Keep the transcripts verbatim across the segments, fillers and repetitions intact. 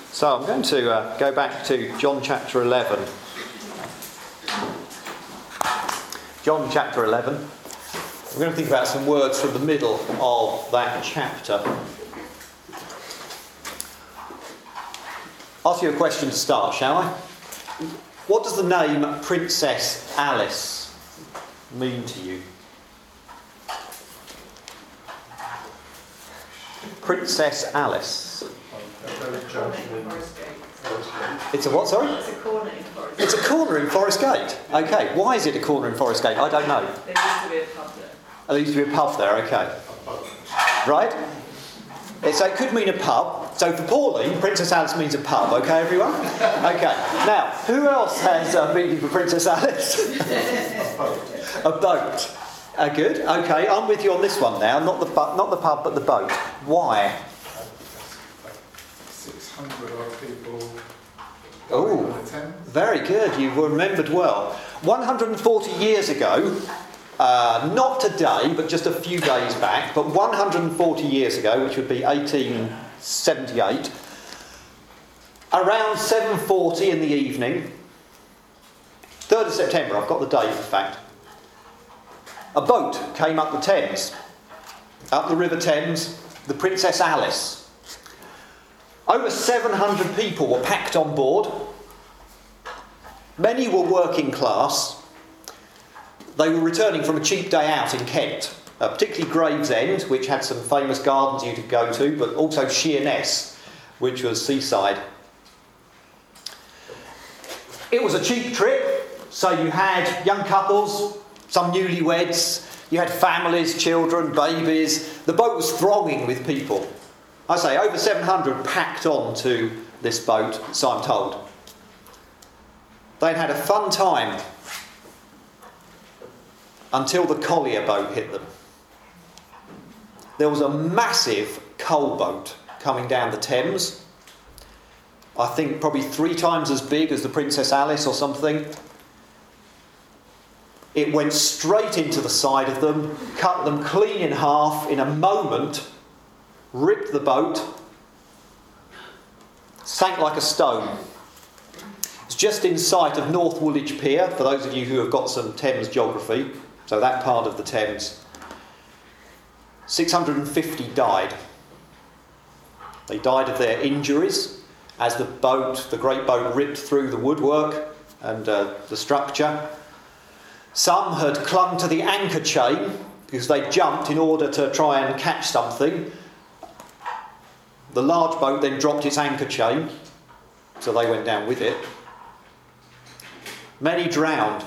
So I'm going to uh, go back to John chapter eleven. John chapter eleven. We're going to think about some words from the middle of that chapter. Ask you a question to start, shall I? What does the name Princess Alice mean to you? Princess Alice. It's a what, sorry? It's a corner in Forest Gate. It's a corner in Forest Gate. Okay. Why is it a corner in Forest Gate? I don't know. There used to be a pub there. Oh, there used to be a pub there, okay. Right? It, so it could mean a pub. So for Pauline, Princess Alice means a pub, okay, everyone? Okay. Now, who else has a meaning for Princess Alice? A boat. Uh, good. Okay, I'm with you on this one now. Not the bu- not the pub, but the boat. Why? six hundred odd people. Oh, very good. You remembered well. one hundred forty years ago, uh, not today, but just a few days back, but one hundred forty years ago, which would be eighteen seventy-eight, around seven forty in the evening, third of September, I've got the date in fact, a boat came up the Thames, up the River Thames, the Princess Alice. Over seven hundred people were packed on board. Many were working class. They were returning from a cheap day out in Kent, uh, particularly Gravesend, which had some famous gardens you could go to, but also Sheerness, which was seaside. It was a cheap trip, so you had young couples, some newlyweds, you had families, children, babies. The boat was thronging with people. I say over seven hundred packed on to this boat, so I'm told. They'd had a fun time until the collier boat hit them. There was a massive coal boat coming down the Thames. I think probably three times as big as the Princess Alice or something. It went straight into the side of them, cut them clean in half in a moment, ripped the boat, sank like a stone. It's just in sight of North Woolwich Pier, for those of you who have got some Thames geography, so that part of the Thames. six hundred fifty died. They died of their injuries as the boat, the great boat, ripped through the woodwork and uh, the structure. Some had clung to the anchor chain because they jumped in order to try and catch something. The large boat then dropped its anchor chain, so they went down with it. Many drowned.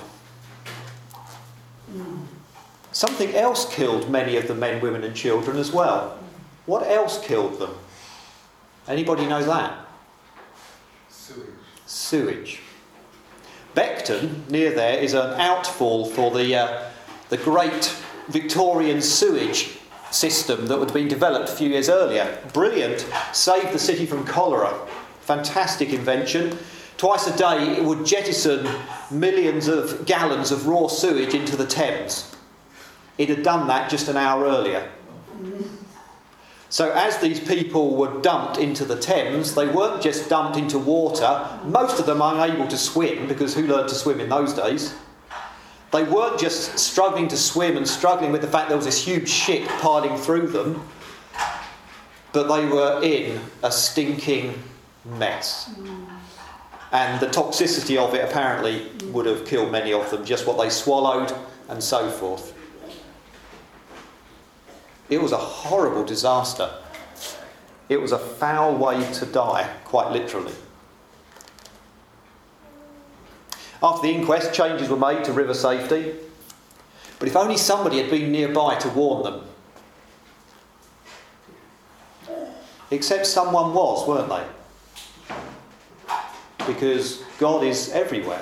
Something else killed many of the men, women and children as well. What else killed them? Anybody know that? Sewage. Sewage. Beckton, near there, is an outfall for the uh, the great Victorian sewage system that had been developed a few years earlier. Brilliant. Saved the city from cholera. Fantastic invention. Twice a day it would jettison millions of gallons of raw sewage into the Thames. It had done that just an hour earlier. So as these people were dumped into the Thames, they weren't just dumped into water. Most of them unable to swim, because who learned to swim in those days? They weren't just struggling to swim and struggling with the fact there was this huge ship piling through them, but they were in a stinking mess. And the toxicity of it apparently would have killed many of them, just what they swallowed and so forth. It was a horrible disaster. It was a foul way to die, quite literally. After the inquest, changes were made to river safety. But if only somebody had been nearby to warn them. Except someone was, weren't they? Because God is everywhere.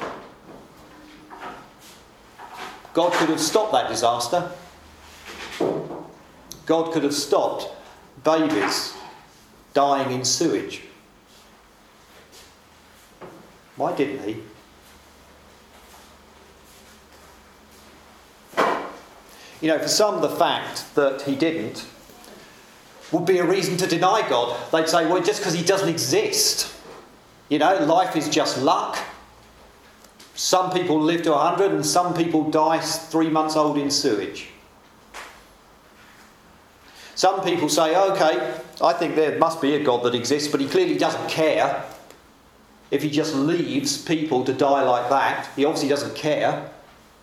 God could have stopped that disaster. God could have stopped babies dying in sewage. Why didn't he? You know, for some, the fact that he didn't would be a reason to deny God. They'd say, well, just because he doesn't exist You know, life is just luck. Some people live to one hundred and some people die three months old in sewage. Some people say, okay, I think there must be a God that exists, but he clearly doesn't care. If he just leaves people to die like that, he obviously doesn't care.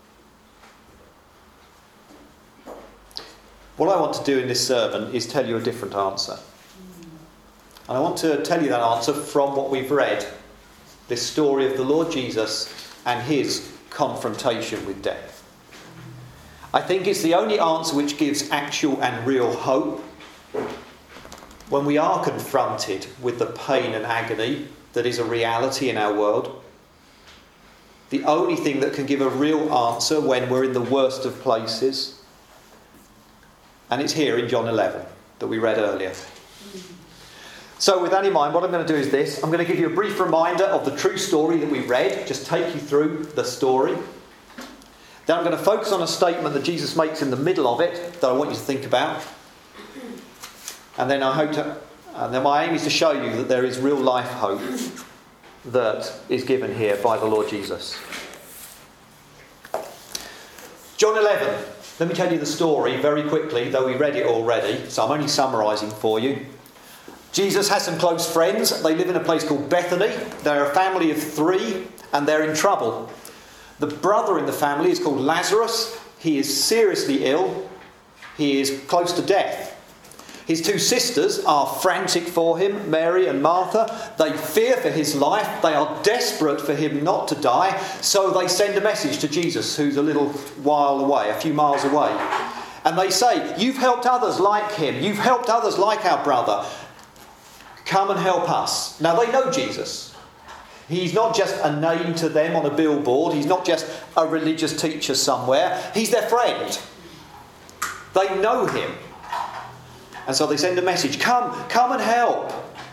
What I want to do in this sermon is tell you a different answer. And I want to tell you that answer from what we've read. This story of the Lord Jesus and his confrontation with death. I think it's the only answer which gives actual and real hope when we are confronted with the pain and agony that is a reality in our world. The only thing that can give a real answer when we're in the worst of places. And it's here in John eleven that we read earlier. So with that in mind, what I'm going to do is this. I'm going to give you a brief reminder of the true story that we read. Just take you through the story. Then I'm going to focus on a statement that Jesus makes in the middle of it that I want you to think about. And then I hope to, and then my aim is to show you that there is real life hope that is given here by the Lord Jesus. John eleven. Let me tell you the story very quickly, though we read it already, so I'm only summarising for you. Jesus has some close friends. They live in a place called Bethany. They're a family of three, and they're in trouble. The brother in the family is called Lazarus. He is seriously ill. He is close to death. His two sisters are frantic for him, Mary and Martha. They fear for his life. They are desperate for him not to die. So they send a message to Jesus, who's a little while away, a few miles away. And they say, you've helped others like him. You've helped others like our brother. Come and help us. Now they know Jesus. He's not just a name to them on a billboard. He's not just a religious teacher somewhere. He's their friend. They know him. And so they send a message. Come, come and help.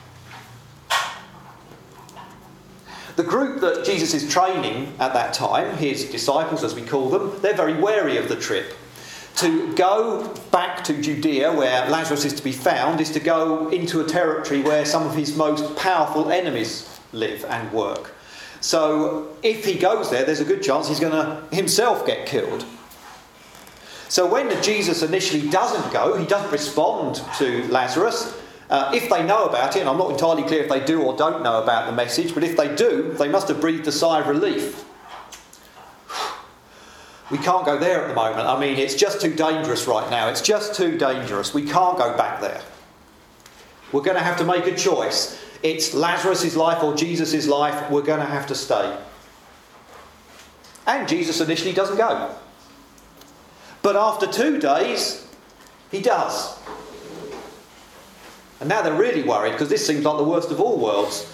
The group that Jesus is training at that time, his disciples as we call them, they're very wary of the trip. To go back to Judea, where Lazarus is to be found, is to go into a territory where some of his most powerful enemies live and work. So if he goes there, there's a good chance he's going to himself get killed. So when Jesus initially doesn't go, he doesn't respond to Lazarus. Uh, if they know about it, and I'm not entirely clear if they do or don't know about the message, but if they do, they must have breathed a sigh of relief. We can't go there at the moment. I mean, it's just too dangerous right now. It's just too dangerous. We can't go back there. We're going to have to make a choice. It's Lazarus' life or Jesus' life. We're going to have to stay. And Jesus initially doesn't go. But after two days, he does. And now they're really worried because this seems like the worst of all worlds.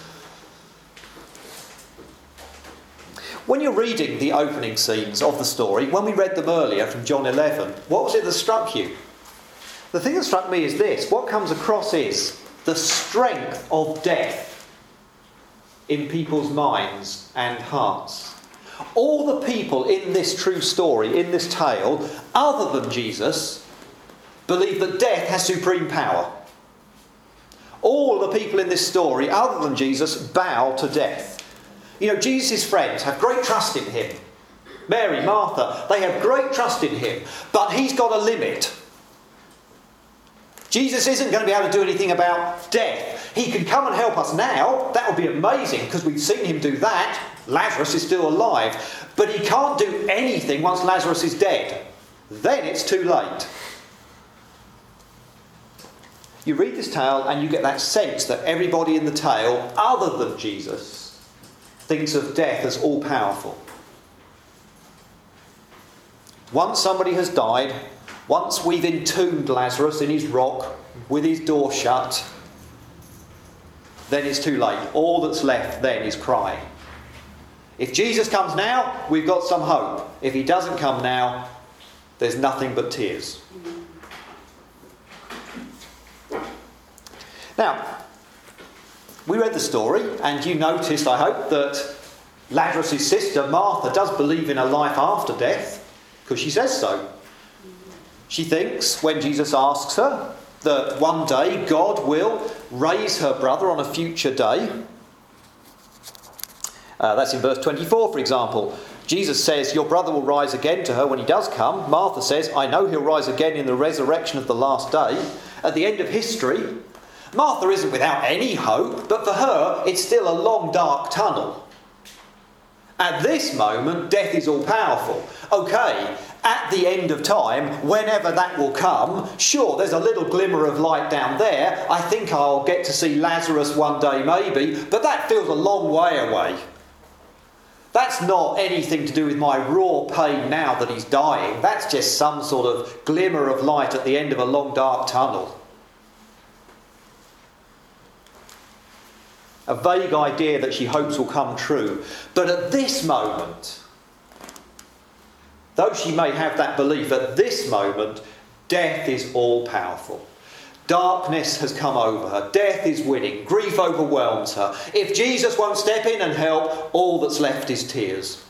When you're reading the opening scenes of the story, when we read them earlier from John eleven, what was it that struck you? The thing that struck me is this. What comes across is the strength of death in people's minds and hearts. All the people in this true story, in this tale, other than Jesus, believe that death has supreme power. All the people in this story, other than Jesus, bow to death. You know, Jesus' friends have great trust in him. Mary, Martha, they have great trust in him. But he's got a limit. Jesus isn't going to be able to do anything about death. He can come and help us now. That would be amazing because we've seen him do that. Lazarus is still alive. But he can't do anything once Lazarus is dead. Then it's too late. You read this tale and you get that sense that everybody in the tale, other than Jesus, thinks of death as all-powerful. Once somebody has died, once we've entombed Lazarus in his rock with his door shut, then it's too late. All that's left then is crying. If Jesus comes now, we've got some hope. If he doesn't come now, there's nothing but tears. Now, we read the story, and you noticed, I hope, that Lazarus' sister, Martha, does believe in a life after death, because she says so. She thinks, when Jesus asks her, that one day God will raise her brother on a future day. Uh, that's in verse twenty-four, for example. Jesus says, your brother will rise again to her when he does come. Martha says, I know he'll rise again in the resurrection of the last day. At the end of history, Martha isn't without any hope, but for her, it's still a long, dark tunnel. At this moment, death is all powerful. Okay, at the end of time, whenever that will come, sure, there's a little glimmer of light down there. I think I'll get to see Lazarus one day maybe, but that feels a long way away. That's not anything to do with my raw pain now that he's dying. That's just some sort of glimmer of light at the end of a long dark tunnel. A vague idea that she hopes will come true. But at this moment, though she may have that belief, at this moment, death is all powerful. Darkness has come over her. Death is winning. Grief overwhelms her. If Jesus won't step in and help, all that's left is tears.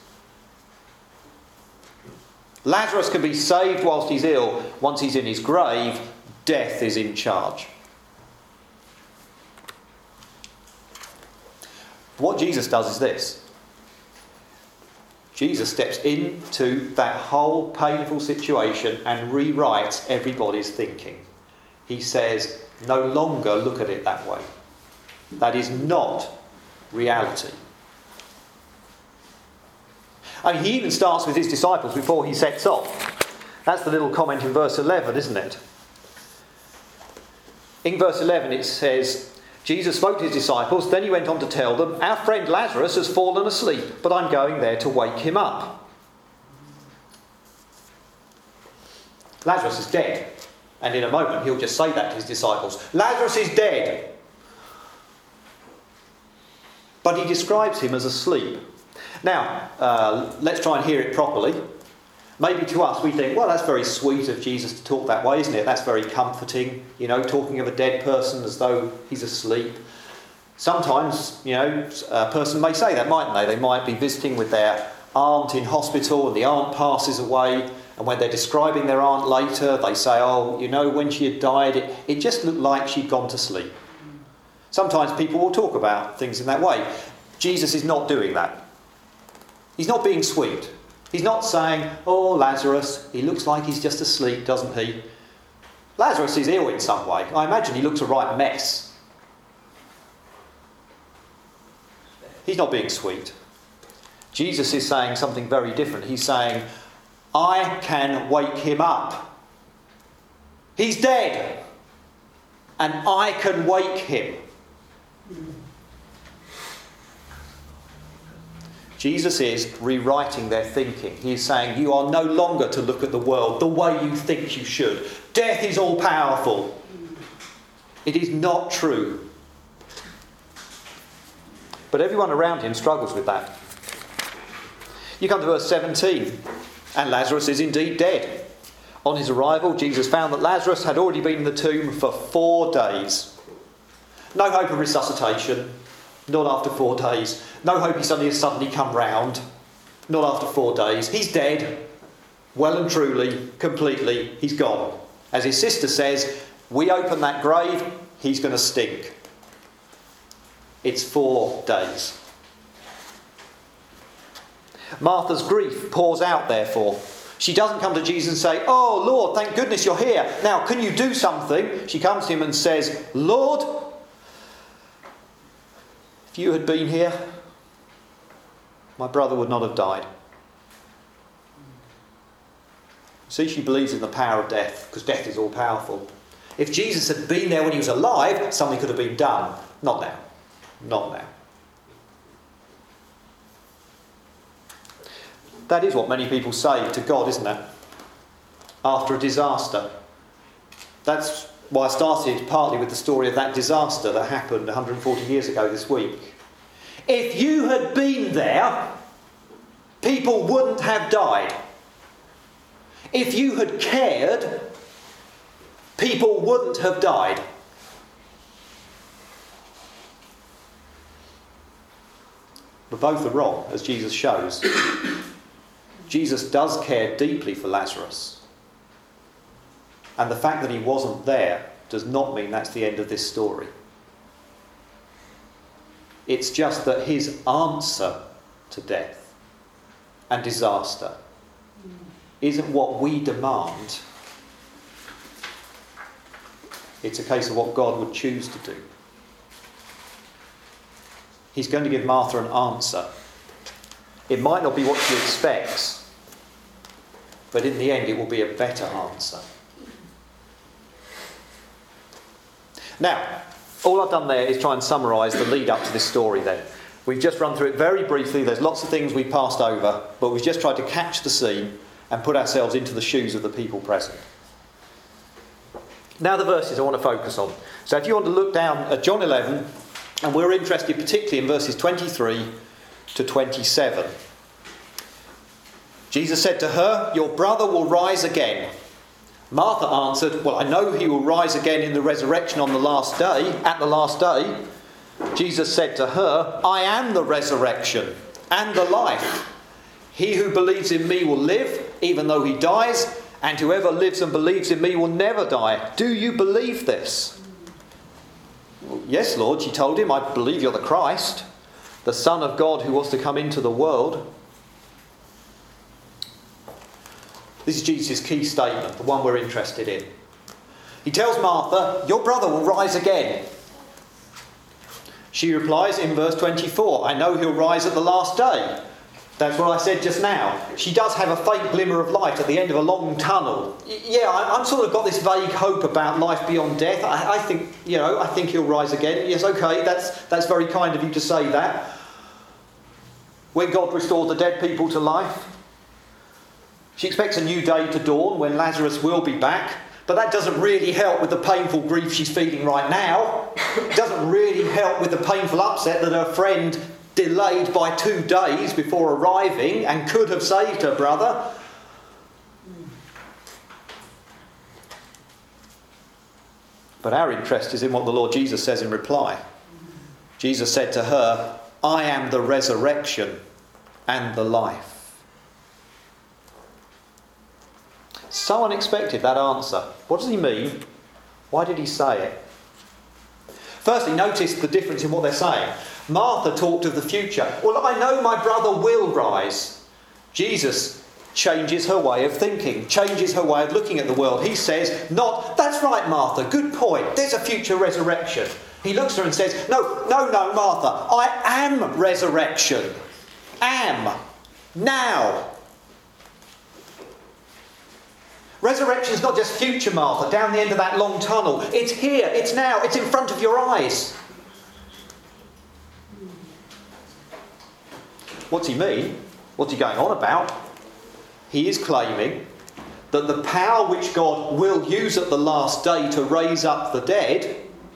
Lazarus can be saved whilst he's ill. Once he's in his grave, death is in charge. What Jesus does is this. Jesus steps into that whole painful situation and rewrites everybody's thinking. He says, no longer look at it that way. That is not reality. I mean, he even starts with his disciples before he sets off. That's the little comment in verse eleven, isn't it? In verse eleven it says, Jesus spoke to his disciples, then he went on to tell them, our friend Lazarus has fallen asleep, but I'm going there to wake him up. Lazarus is dead. And in a moment he'll just say that to his disciples. Lazarus is dead. But he describes him as asleep. Now, uh, let's try and hear it properly. Maybe to us we think, well, that's very sweet of Jesus to talk that way, isn't it? That's very comforting, you know, talking of a dead person as though he's asleep. Sometimes, you know, a person may say that, mightn't they? They might be visiting with their aunt in hospital and the aunt passes away, and when they're describing their aunt later, they say, oh, you know, when she had died, it, it just looked like she'd gone to sleep. Sometimes people will talk about things in that way. Jesus is not doing that. He's not being sweet. He's not saying, oh, Lazarus, he looks like he's just asleep, doesn't he? Lazarus is ill in some way. I imagine he looks a right mess. He's not being sweet. Jesus is saying something very different. He's saying, I can wake him up. He's dead. And I can wake him. Jesus is rewriting their thinking. He's saying, you are no longer to look at the world the way you think you should. Death is all powerful. It is not true. But everyone around him struggles with that. You come to verse seventeen. And Lazarus is indeed dead. On his arrival, Jesus found that Lazarus had already been in the tomb for four days. No hope of resuscitation. Not after four days. No hope he's suddenly suddenly come round. Not after four days. He's dead. Well and truly, completely, he's gone. As his sister says, we open that grave, he's going to stink. It's four days. Martha's grief pours out, therefore. She doesn't come to Jesus and say, oh, Lord, thank goodness you're here. Now, can you do something? She comes to him and says, Lord, if you had been here, my brother would not have died. See, she believes in the power of death, because death is all powerful. If Jesus had been there when he was alive, something could have been done. Not now. Not now. That is what many people say to God, isn't it? After a disaster. That's why I started partly with the story of that disaster that happened one hundred forty years ago this week. If you had been there, people wouldn't have died. If you had cared, people wouldn't have died. But both are wrong, as Jesus shows. Jesus does care deeply for Lazarus. And the fact that he wasn't there does not mean that's the end of this story. It's just that his answer to death and disaster isn't what we demand. It's a case of what God would choose to do. He's going to give Martha an answer. It might not be what she expects, but in the end it will be a better answer. Now, all I've done there is try and summarise the lead up to this story then. We've just run through it very briefly. There's lots of things we've passed over, but we've just tried to catch the scene and put ourselves into the shoes of the people present. Now the verses I want to focus on. So if you want to look down at John eleven, and we're interested particularly in verses twenty-three to twenty-seven. Jesus said to her, "Your brother will rise again." Martha answered, "Well, I know he will rise again in the resurrection on the last day, at the last day." Jesus said to her, "I am the resurrection and the life. He who believes in me will live, even though he dies, and whoever lives and believes in me will never die. Do you believe this?" Well, "Yes, Lord," she told him, "I believe you're the Christ, the Son of God who was to come into the world." This is Jesus' key statement, the one we're interested in. He tells Martha, "Your brother will rise again." She replies in verse twenty-four, "I know he'll rise at the last day." That's what I said just now. She does have a faint glimmer of light at the end of a long tunnel. Y- yeah, I, I'm sort of got this vague hope about life beyond death. I, I think, you know, I think he'll rise again. Yes, okay, that's that's very kind of you to say that. When God restored the dead people to life. She expects a new day to dawn when Lazarus will be back. But that doesn't really help with the painful grief she's feeling right now. It doesn't really help with the painful upset that her friend delayed by two days before arriving and could have saved her brother. But our interest is in what the Lord Jesus says in reply. Jesus said to her, "I am the resurrection and the life." So unexpected, that answer. What does he mean? Why did he say it? Firstly, notice the difference in what they're saying. Martha talked of the future. "Well, I know my brother will rise." Jesus changes her way of thinking, changes her way of looking at the world. He says, not, "That's right, Martha, good point. There's a future resurrection." He looks at her and says, no, no, no, Martha, I am resurrection. Am. Now. Resurrection is not just future, Martha, down the end of that long tunnel. It's here, it's now, it's in front of your eyes. What's he mean? What's he going on about? He is claiming that the power which God will use at the last day to raise up the dead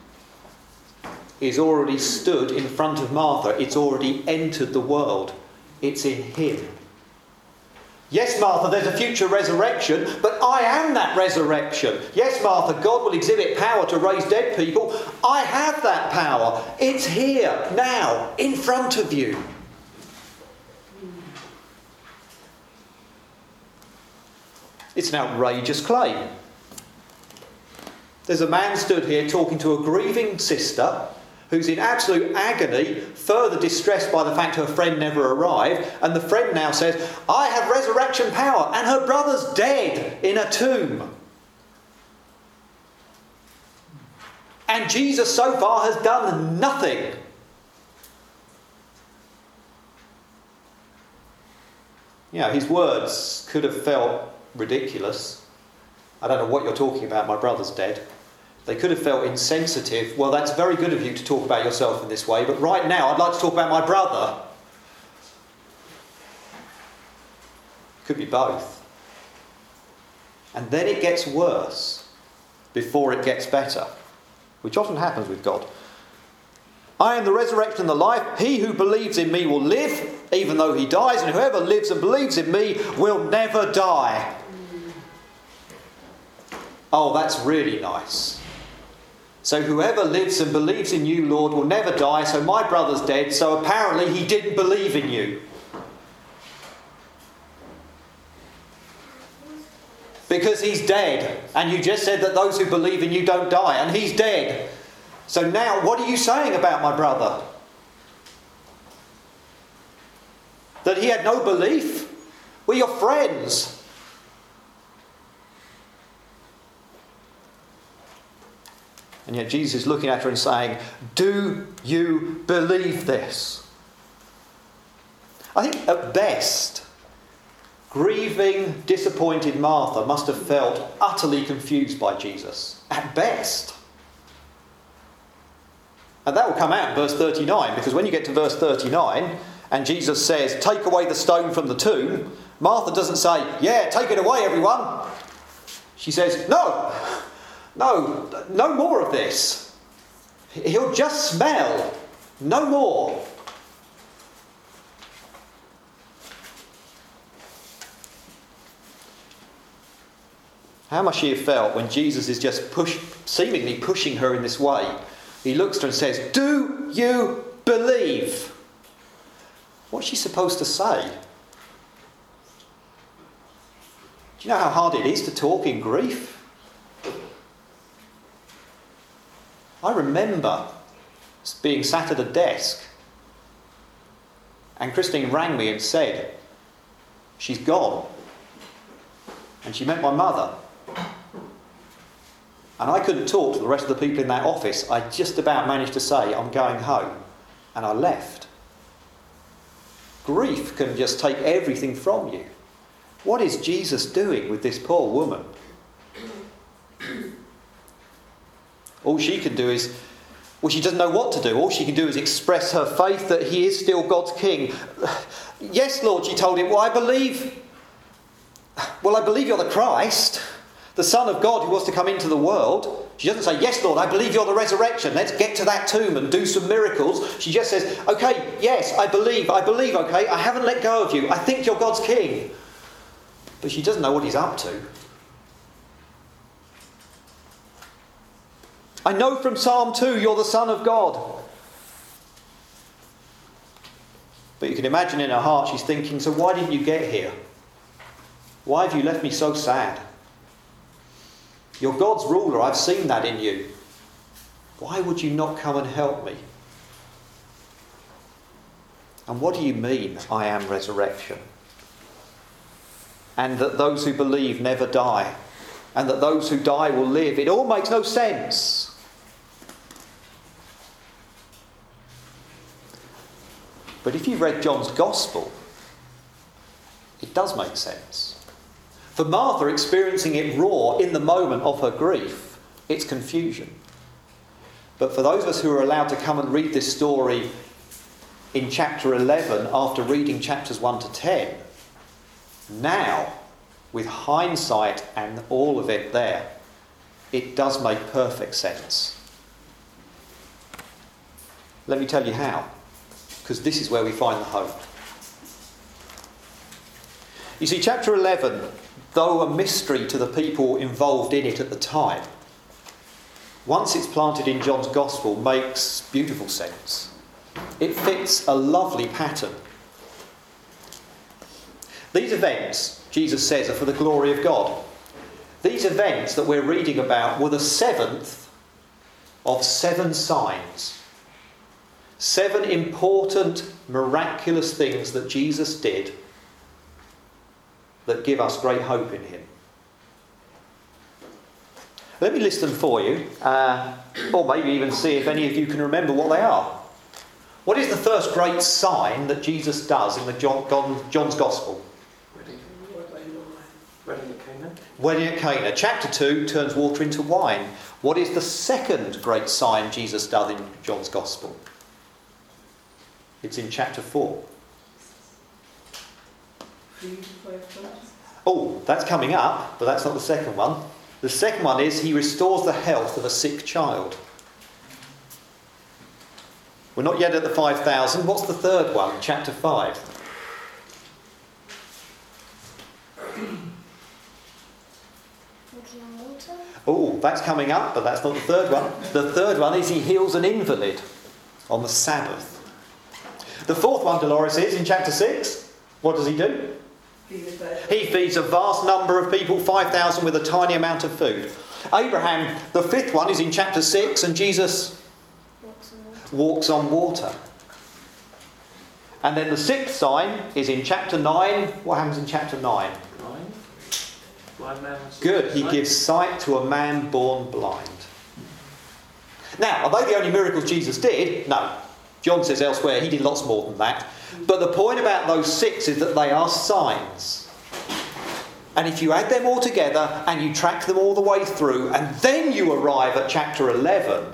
is already stood in front of Martha. It's already entered the world. It's in him. Yes, Martha, there's a future resurrection, but I am that resurrection. Yes, Martha, God will exhibit power to raise dead people. I have that power. It's here, now, in front of you. It's an outrageous claim. There's a man stood here talking to a grieving sister who's in absolute agony, further distressed by the fact her friend never arrived, and the friend now says, "I have resurrection power, and her brother's dead in a tomb." And Jesus so far has done nothing. You know, his words could have felt ridiculous. "I don't know what you're talking about, my brother's dead." They could have felt insensitive. "Well, that's very good of you to talk about yourself in this way, but right now I'd like to talk about my brother." Could be both. And then it gets worse before it gets better, which often happens with God. "I am the resurrection and the life. He who believes in me will live, even though he dies, and whoever lives and believes in me will never die." Oh, that's really nice. So whoever lives and believes in you, Lord, will never die. So my brother's dead. So apparently he didn't believe in you. Because he's dead. And you just said that those who believe in you don't die. And he's dead. So now what are you saying about my brother? That he had no belief? We're your friends. And yet Jesus is looking at her and saying, do you believe this? I think at best, grieving, disappointed Martha must have felt utterly confused by Jesus. At best. And that will come out in verse thirty-nine, because when you get to verse thirty-nine and Jesus says, take away the stone from the tomb, Martha doesn't say, yeah, take it away, everyone. She says, no, no, no more of this. He'll just smell. No more. How must she have felt when Jesus is just push, seemingly pushing her in this way? He looks at her and says, do you believe? What's she supposed to say? Do you know how hard it is to talk in grief? I remember being sat at a desk and Christine rang me and said, she's gone. And she met my mother. And I couldn't talk to the rest of the people in that office. I just about managed to say, I'm going home. And I left. Grief can just take everything from you. What is Jesus doing with this poor woman? All she can do is, well, she doesn't know what to do. All she can do is express her faith that he is still God's king. Yes, Lord, she told him, well, I believe, well, I believe you're the Christ, the Son of God who was to come into the world. She doesn't say, yes, Lord, I believe you're the resurrection. Let's get to that tomb and do some miracles. She just says, okay, yes, I believe, I believe, okay, I haven't let go of you. I think you're God's king. But she doesn't know what he's up to. I know from Psalm two you're the Son of God. But you can imagine in her heart she's thinking, so why didn't you get here? Why have you left me so sad? You're God's ruler, I've seen that in you. Why would you not come and help me? And what do you mean, I am resurrection? And that those who believe never die. And that those who die will live. It all makes no sense. But if you've read John's Gospel, it does make sense. For Martha, experiencing it raw in the moment of her grief, it's confusion. But for those of us who are allowed to come and read this story in chapter eleven after reading chapters one to ten, now, with hindsight and all of it there, it does make perfect sense. Let me tell you how. Because this is where we find the hope. You see, chapter eleven, though a mystery to the people involved in it at the time, once it's planted in John's Gospel, makes beautiful sense. It fits a lovely pattern. These events, Jesus says, are for the glory of God. These events that we're reading about were the seventh of seven signs. Seven important, miraculous things that Jesus did that give us great hope in him. Let me list them for you, uh, or maybe even see if any of you can remember what they are. What is the first great sign that Jesus does in the John, John's Gospel? Wedding at Cana. Wedding at Cana. Chapter two turns water into wine. What is the second great sign Jesus does in John's Gospel? It's in chapter four. Oh, that's coming up, but that's not the second one. The second one is he restores the health of a sick child. We're not yet at the five thousand. What's the third one? Chapter five. Oh, that's coming up, but that's not the third one. The third one is he heals an invalid on the Sabbath. The fourth one, Dolores, is in chapter six. What does he do? He feeds a vast number of people, five thousand with a tiny amount of food. Abraham, the fifth one, is in chapter six, and Jesus walks on water. And then the sixth sign is in chapter nine. What happens in chapter nine? Blind? Blind man. Good. He sight. gives sight to a man born blind. Now, are they the only miracles Jesus did? No. John says elsewhere he did lots more than that. But the point about those six is that they are signs. And if you add them all together and you track them all the way through, and then you arrive at chapter eleven,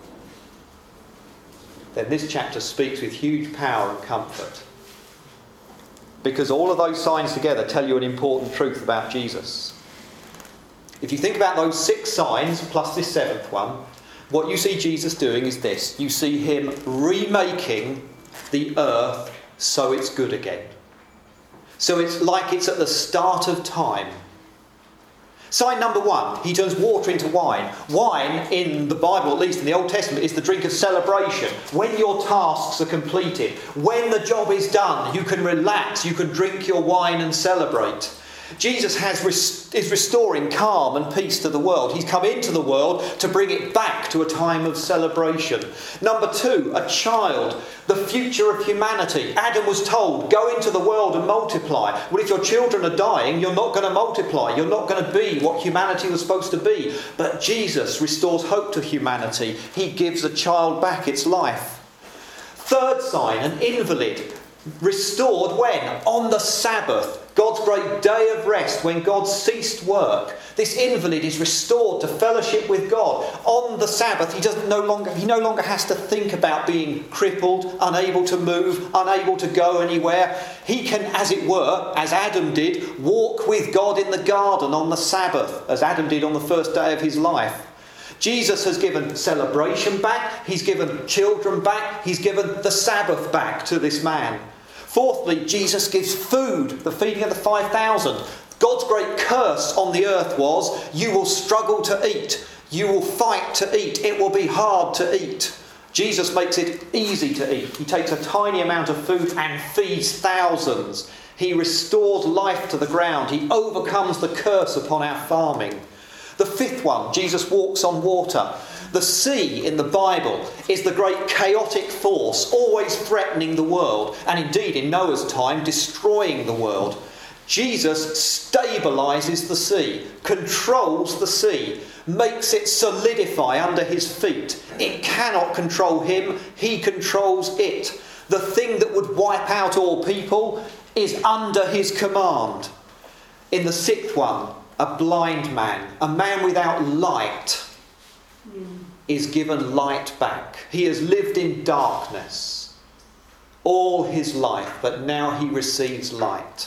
then this chapter speaks with huge power and comfort. Because all of those signs together tell you an important truth about Jesus. If you think about those six signs plus this seventh one, what you see Jesus doing is this. You see him remaking the earth so it's good again. So it's like it's at the start of time. Sign number one, he turns water into wine. Wine, in the Bible, at least in the Old Testament, is the drink of celebration. When your tasks are completed, when the job is done, you can relax, you can drink your wine and celebrate. Jesus has res- is restoring calm and peace to the world. He's come into the world to bring it back to a time of celebration. Number two, a child, the future of humanity. Adam was told, go into the world and multiply. Well, if your children are dying, you're not going to multiply. You're not going to be what humanity was supposed to be. But Jesus restores hope to humanity. He gives a child back its life. Third sign, an invalid. Restored when? On the Sabbath. God's great day of rest when God ceased work. This invalid is restored to fellowship with God. On the Sabbath, he doesn't no longer he no longer has to think about being crippled, unable to move, unable to go anywhere. He can, as it were, as Adam did, walk with God in the garden on the Sabbath, as Adam did on the first day of his life. Jesus has given celebration back, he's given children back, he's given the Sabbath back to this man. Fourthly, Jesus gives food, the feeding of the five thousand. God's great curse on the earth was, you will struggle to eat, you will fight to eat, it will be hard to eat. Jesus makes it easy to eat. He takes a tiny amount of food and feeds thousands. He restores life to the ground. He overcomes the curse upon our farming. The fifth one, Jesus walks on water. The sea in the Bible is the great chaotic force always threatening the world, and indeed in Noah's time destroying the world. Jesus stabilises the sea, controls the sea, makes it solidify under his feet. It cannot control him, he controls it. The thing that would wipe out all people is under his command. In the sixth one, a blind man, a man without light, is given light back. He has lived in darkness all his life, but now he receives light.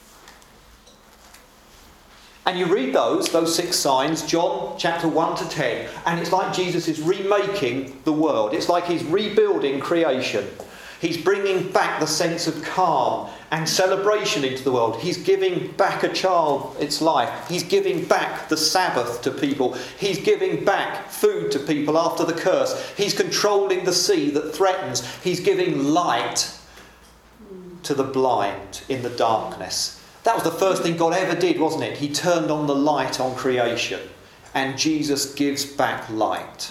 And you read those, those six signs, John chapter one to ten, and it's like Jesus is remaking the world. It's like he's rebuilding creation. He's bringing back the sense of calm and celebration into the world. He's giving back a child its life. He's giving back the Sabbath to people. He's giving back food to people after the curse. He's controlling the sea that threatens. He's giving light to the blind in the darkness. That was the first thing God ever did, wasn't it? He turned on the light on creation, and Jesus gives back light.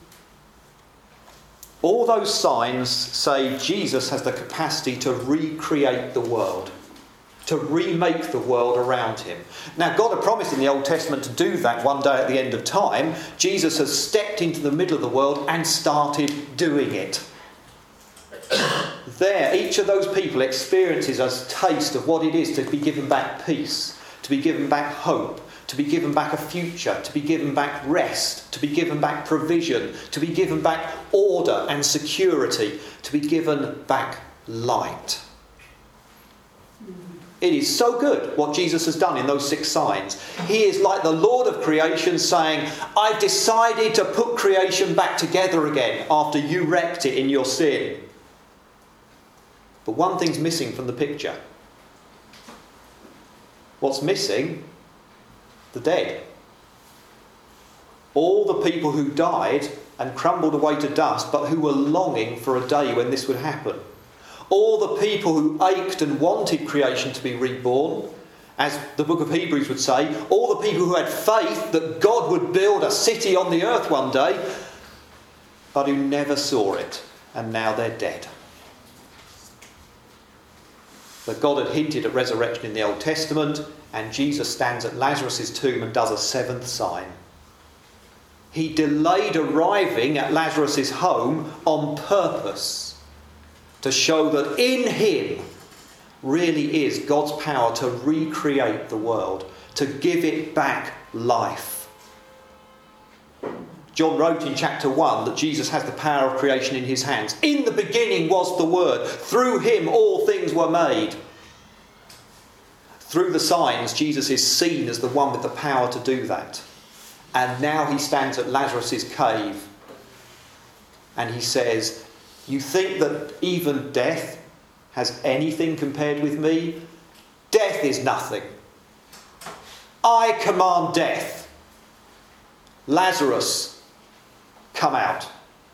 All those signs say Jesus has the capacity to recreate the world, to remake the world around him. Now, God had promised in the Old Testament to do that one day at the end of time. Jesus has stepped into the middle of the world and started doing it. There, each of those people experiences a taste of what it is to be given back peace, to be given back hope, to be given back a future, to be given back rest, to be given back provision, to be given back order and security, to be given back light. It is so good what Jesus has done in those six signs. He is like the Lord of creation saying, I've decided to put creation back together again after you wrecked it in your sin. But one thing's missing from the picture. What's missing? The dead. All the people who died and crumbled away to dust, but who were longing for a day when this would happen. All the people who ached and wanted creation to be reborn, as the book of Hebrews would say, all the people who had faith that God would build a city on the earth one day, but who never saw it, and now they're dead. That God had hinted at resurrection in the Old Testament, and Jesus stands at Lazarus' tomb and does a seventh sign. He delayed arriving at Lazarus' home on purpose to show that in him really is God's power to recreate the world, to give it back life. John wrote in chapter one that Jesus has the power of creation in his hands. In the beginning was the Word. Through him all things were made. Through the signs, Jesus is seen as the one with the power to do that. And now he stands at Lazarus' cave and he says, you think that even death has anything compared with me? Death is nothing. I command death. Lazarus, come out.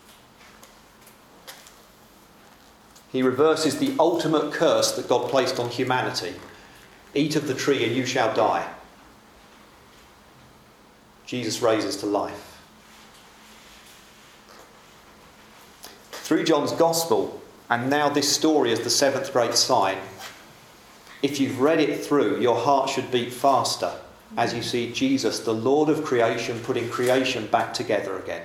He reverses the ultimate curse that God placed on humanity. Eat of the tree and you shall die. Jesus raises to life. Through John's Gospel, and now this story as the seventh great sign, if you've read it through, your heart should beat faster as you see Jesus, the Lord of creation, putting creation back together again.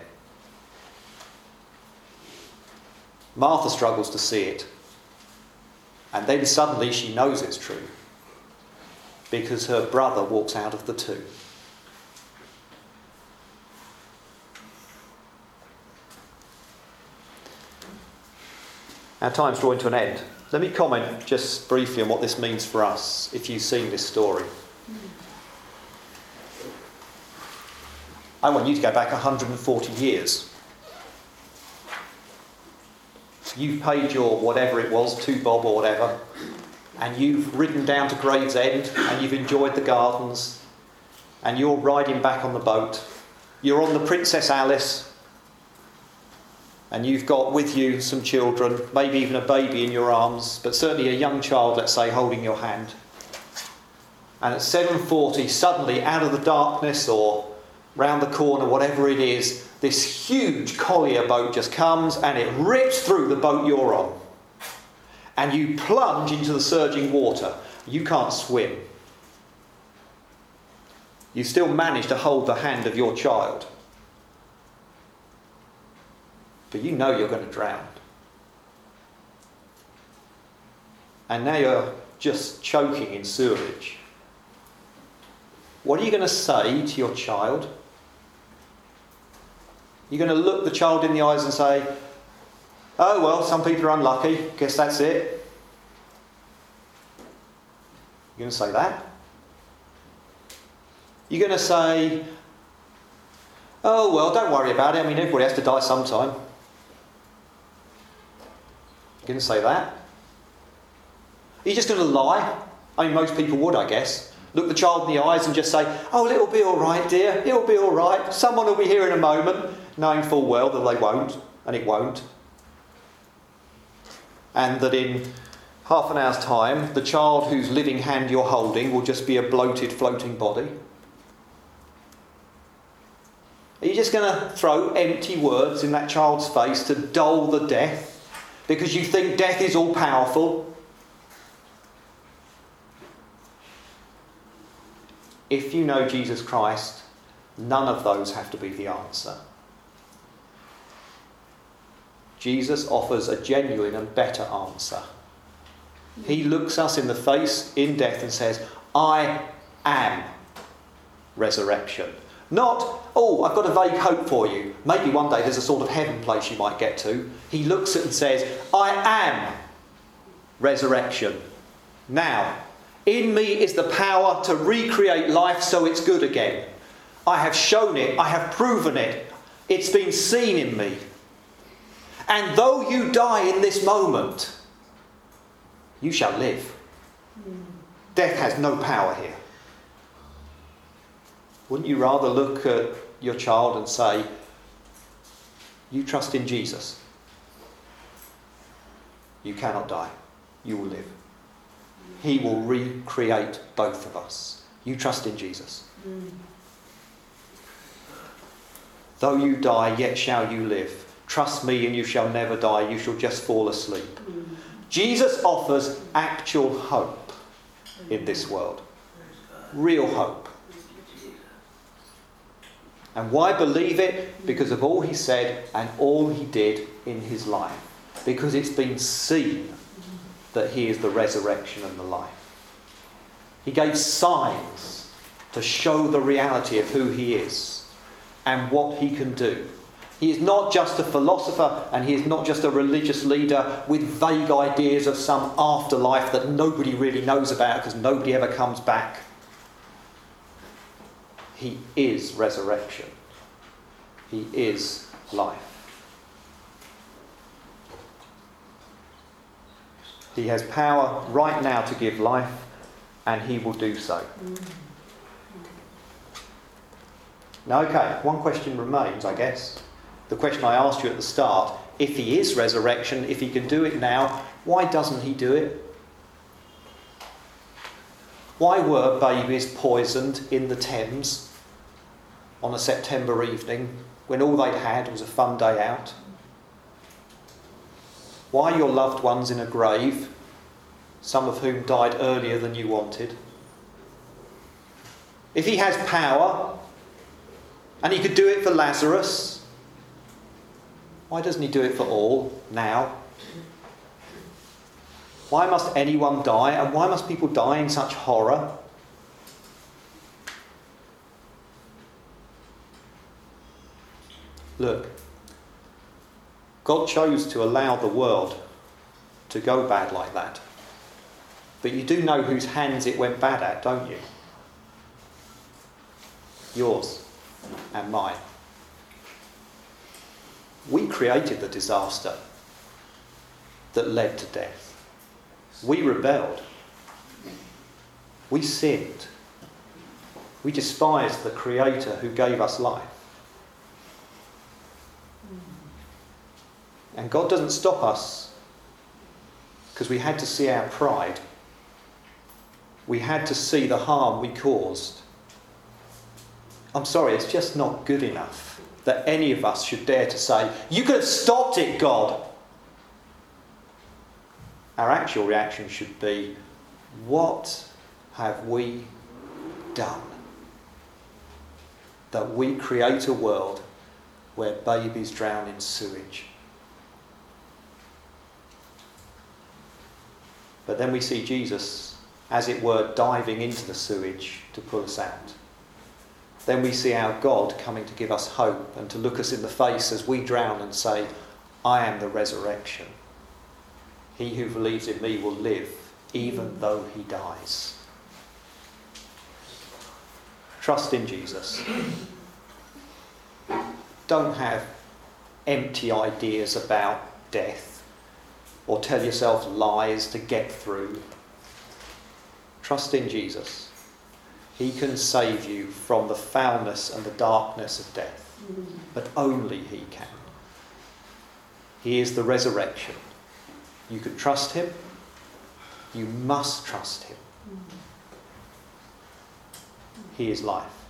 Martha struggles to see it. And then suddenly she knows it's true, because her brother walks out of the tomb. Our time's drawing to an end. Let me comment just briefly on what this means for us, if you've seen this story. I want you to go back one hundred forty years. You've paid your whatever it was, two bob or whatever, and you've ridden down to Gravesend and you've enjoyed the gardens and you're riding back on the boat. You're on the Princess Alice and you've got with you some children, maybe even a baby in your arms, but certainly a young child, let's say, holding your hand. And at seven forty, suddenly out of the darkness or round the corner, whatever it is, this huge collier boat just comes and it rips through the boat you're on. And you plunge into the surging water. You can't swim. You still manage to hold the hand of your child. But you know you're going to drown. And now you're just choking in sewerage. What are you going to say to your child? You're going to look the child in the eyes and say, oh well, some people are unlucky, guess that's it. You're going to say that? You're going to say, oh well, don't worry about it, I mean everybody has to die sometime. You're going to say that? Are you just going to lie? I mean most people would, I guess. Look the child in the eyes and just say, oh, it'll be all right, dear, it'll be all right. Someone will be here in a moment, knowing full well that they won't, and it won't. And that in half an hour's time, the child whose living hand you're holding will just be a bloated, floating body. Are you just going to throw empty words in that child's face to dull the death? Because you think death is all powerful? If you know Jesus Christ, none of those have to be the answer. Jesus offers a genuine and better answer. He looks us in the face in death and says, I am resurrection. Not, oh, I've got a vague hope for you. Maybe one day there's a sort of heaven place you might get to. He looks at it and says, I am resurrection. Now, in me is the power to recreate life so it's good again. I have shown it. I have proven it. It's been seen in me. And though you die in this moment, you shall live. Death has no power here. Wouldn't you rather look at your child and say, you trust in Jesus? You cannot die. You will live. He will recreate both of us. You trust in Jesus. Mm. Though you die, yet shall you live. Trust me and you shall never die. You shall just fall asleep. Mm. Jesus offers actual hope in this world. Real hope. And why believe it? Because of all he said and all he did in his life. Because it's been seen that he is the resurrection and the life. He gave signs to show the reality of who he is and what he can do. He is not just a philosopher and he is not just a religious leader with vague ideas of some afterlife that nobody really knows about because nobody ever comes back. He is resurrection. He is life. He has power right now to give life, and he will do so. Now, okay, one question remains, I guess. The question I asked you at the start, if he is resurrection, if he can do it now, why doesn't he do it? Why were babies poisoned in the Thames on a September evening when all they'd had was a fun day out? Why are your loved ones in a grave, some of whom died earlier than you wanted? If he has power, and he could do it for Lazarus, why doesn't he do it for all now? Why must anyone die, and why must people die in such horror? Look, God chose to allow the world to go bad like that. But you do know whose hands it went bad at, don't you? Yours and mine. We created the disaster that led to death. We rebelled. We sinned. We despised the Creator who gave us life. And God doesn't stop us because we had to see our pride. We had to see the harm we caused. I'm sorry, it's just not good enough that any of us should dare to say, "You could have stopped it, God." Our actual reaction should be, what have we done that we create a world where babies drown in sewage? But then we see Jesus, as it were, diving into the sewage to pull us out. Then we see our God coming to give us hope and to look us in the face as we drown and say, "I am the resurrection. He who believes in me will live, even though he dies." Trust in Jesus. Don't have empty ideas about death or tell yourself lies to get through. Trust in Jesus. He can save you from the foulness and the darkness of death, but only he can. He is the resurrection. You can trust him. You must trust him. He is life.